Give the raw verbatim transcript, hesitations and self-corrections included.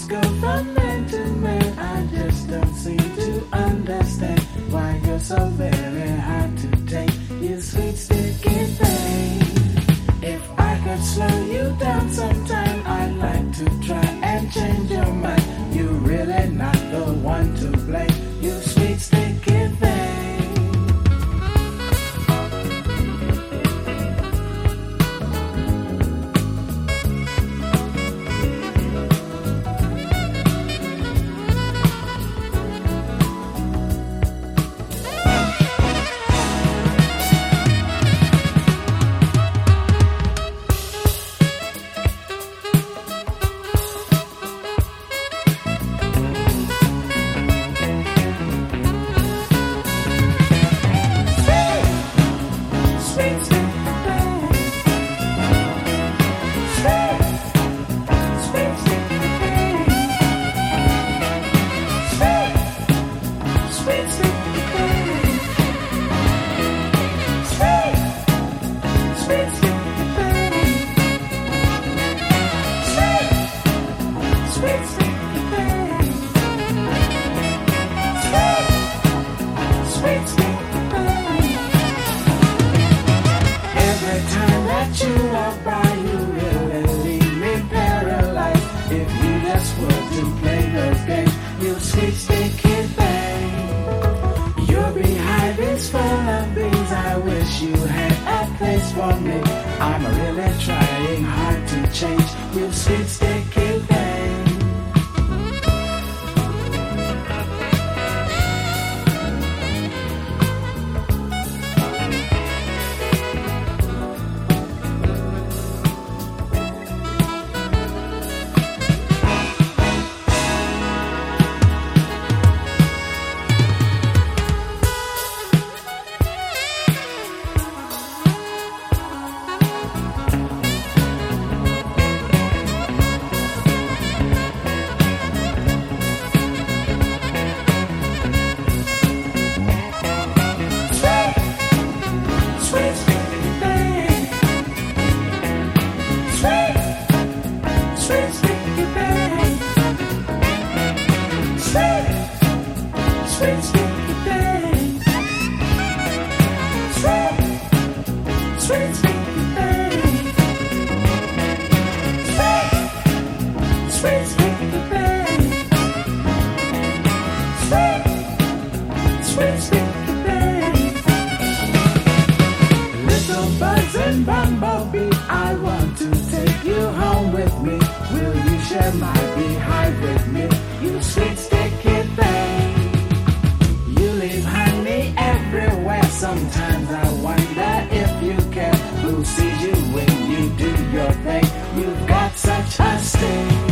go from man to man. I just don't seem to understand why you're so very hard to take. You sweet sticky thing. If I could slow you down sometime, I'd like to try and change your mind. You're really not the one to blame. You sweet sticky thing. You had a place for me. I'm really trying hard to change. You sweet sticky thing. I want to take you home with me. Will you share my behind with me? You sweet sticky thing. You leave honey everywhere. Sometimes I wonder if you care. Who sees you when you do your thing? You've got such a sting.